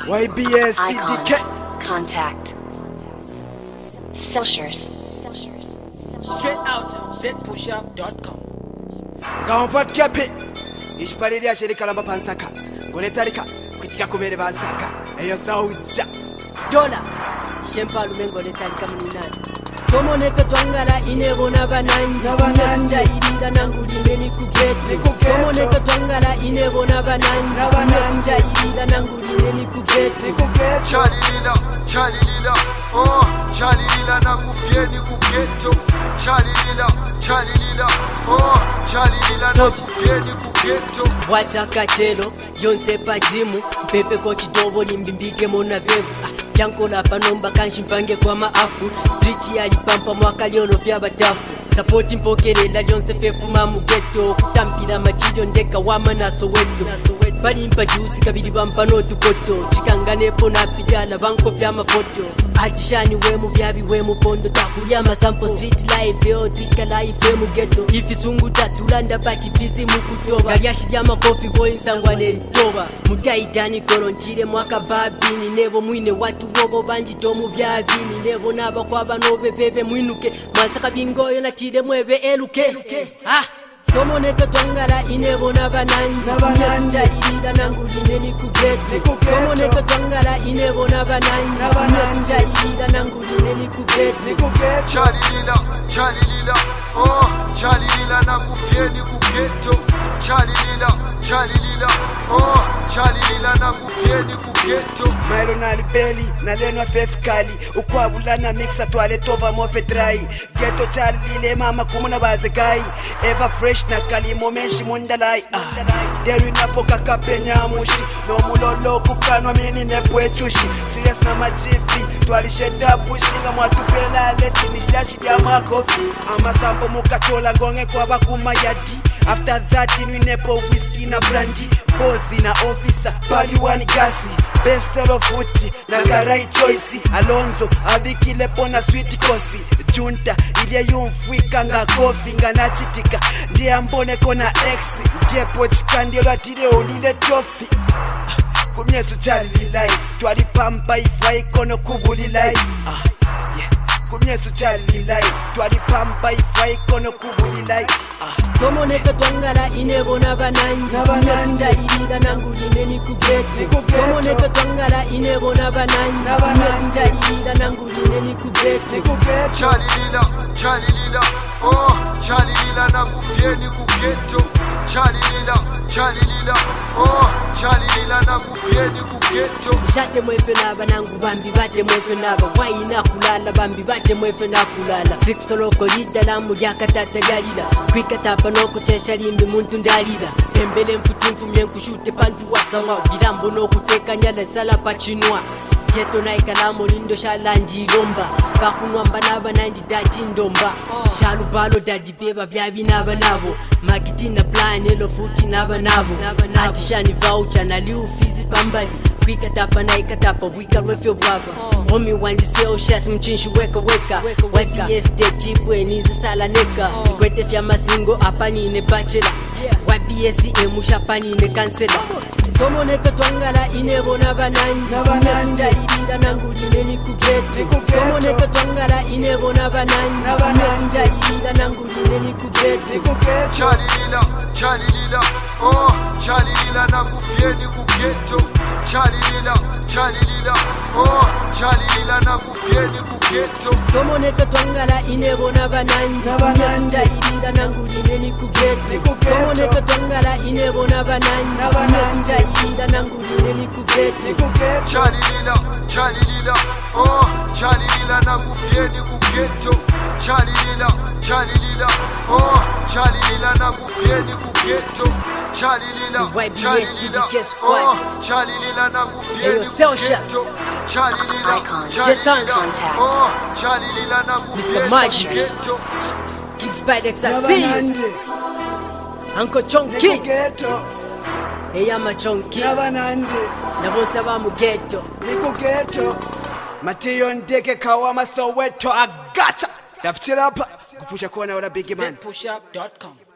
YBS DK Contact Celsius Straight out zpushup.com. Gampot Kapi Ishpalidia Sherikalamba Pansaka Gonetarika Kutika Kumere Bansaka Eyo Sauja Dola Shempa Lumengo Letarika Munani Somo nefe twangala inebona banangi Nja irida nanguli ni kugete Somo nefe twangala inebona banangi Nja irida nanguli ni kugete Chalilila, oh, chalilila nakufieni kugeto. Chalilila, oh, chalilila nakufieni kugeto. Wacha kachelo, yonse pajimu Pepe kwa kidobo nimbimbike mona vevu Yanko la panomba kanshimpange kwa maafu Street ya lipampa mwaka liono vya batafu Support mpokere la lyonse fefu mamu ghetto Kutampira machidio ndeka wama na soweto Bali mpa jusi kabili bampano tukoto Chikangane pona pijala banko pya mafoto Atishani wemu vyabi wemu pondo Takulia masampo street life yo Twika life wemu ghetto Ifi sungu tatulanda bachi busy mukutoba Gariashi jama coffee boy nsangwane ntoba Mugaidani koronchire mwaka babini Nevo mwine watu wogo banji tomu vyabini Nevo naba kwa banobe bebe mwinuke Masaka bingoyo na chide mwebe eluke Somo nefe twangala inebona banangi Nja irida nanguli ni kugete Somo nefe twangala inebona banangi Nja irida nanguli ni kugete Chalilila, oh, chalilila nakufieni kugeto. Chalilila, oh, chalilila nakufieni kugeto. Mailo na libeli na leno fefkali Ukwabula na mixa toile tova mofe dry Ghetto chalilile mama kumuna bazegai Eva fresh na kalimo menshi mundalai Deru inapoka kapenya mushi No mulolo kukanwa mini nepwe chushi Serious na majifi Tuali sheda pushinga mwatupela lesi nishidashi ya makofi Ama sampo mukatola gonge kwa bakuma yadi After that in nepo whiskey na brandy Bozi na officer, bali wani gasi Bestelo futi, na garai choice Alonzo, avikile pona sweet kosi Junta, ilie yumfwika nga kofi nga nachitika Ndiye ambone kona ex Ndiye pochika ndiye latire ulile tofi Kumyesu chalilai Tuari pampa ifai kono kubulilai Kumyesu chalilai Tuari pampa ifai kono kubulilai Somo nefe twangala inebona banangi Nja irida nanguli ni kugete Somo nefe twangala inebona banangi Nja irida nanguli ni kugete Chalilila, oh, chalilila nakufieni kugeto. Chalilila, oh, chalilila nakufieni kugeto. Shate mwefe naba nangu bambi bate mwefe naba Waina kulala bambi bate mwefe na kulala Six toloko lida lamu yaka tata jalila Kwika tapa noko chesha limbi muntu ndalila Pembele mfutimfu myenku shute pantu wasawa Vilambo no kuteka nyala sala pachinwa Geto na ikalamo lindo shalanji lomba Bakunwamba naba nanji daji ndomba Shalu balo dadi beba vyabi naba nabo Magiti na plan elo futi naba nabo Atishani voucher na liu fizi pambali Kwika tapa na ikatapa wika refyo baba Homi wandi seo shas mchinshu weka YBS de chibwe nizi sala neka Kwete fya masingo apani ine bachelor YBS emusha pani ine kansela Somo nefe twangala inebona banangi Nja irida nanguli ni kugete Somo nefe twangala inebona banangi Nja irida nanguli ni kugete Chalilila, oh, chalilila nakufieni kugeto. Chalilila, oh, chalilila nakufieni kugeto. Somo nefe twangala inebona banangi Nja irida nanguli ni kugete Somo nefe twangala inebona banangi Nja irida nanguli ni kugete Chalilila, oh, chalilila nakufieni kugeto. Chalilila, oh, chalilila nakufieni kugeto. Chalilila, oh, chalilila nakufieni kugeto. Chalilila, oh, chalilila nakufieni kugeto. King Spidex Assassin Uncle Chonky Eyama Chonky Nabonse abamu ghetto Niko ghetto Matiyo ndeke kawama Soweto agata Tafutira hapa kufusha kuona wala big man zpushup.com